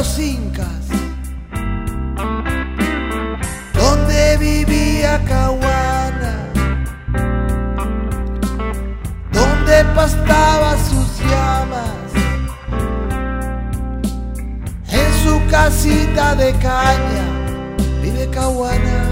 los incas, donde vivía Cahuana, donde pastaba sus llamas, en su casita de caña vive Cahuana.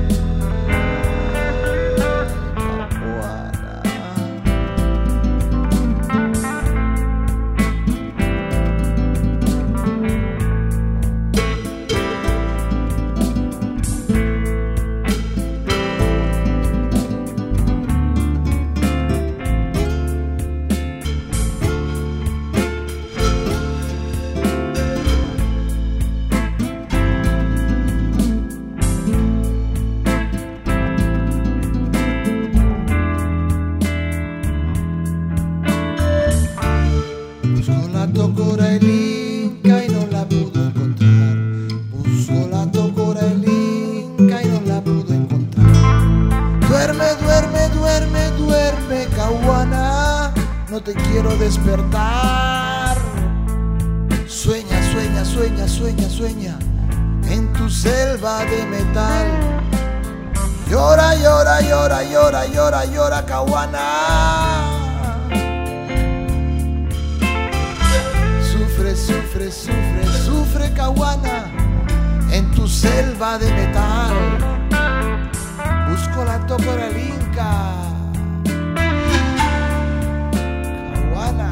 Tocora el Inca y no la pudo encontrar. Buscó la tocora el Inca y no la pudo encontrar. Duerme, duerme, duerme, duerme, Cahuana, no te quiero despertar. Sueña, sueña, sueña, sueña, sueña en tu selva de metal. Llora, llora, llora, llora, llora, llora, Cahuana. Sufre, sufre, sufre, Cahuana, en tu selva de metal. Busco la tocora el Inca, Cahuana.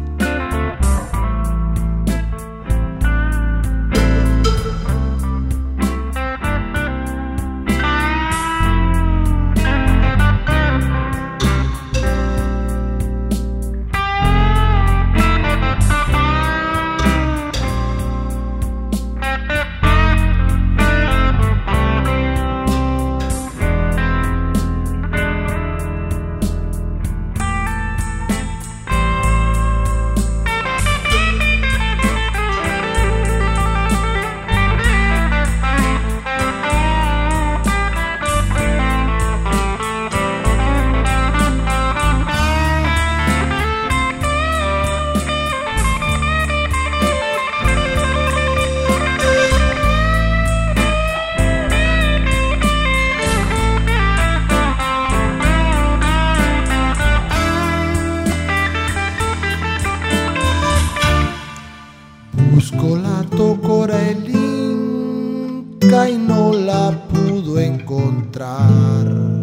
Buscó la tocora el Inca y no la pudo encontrar.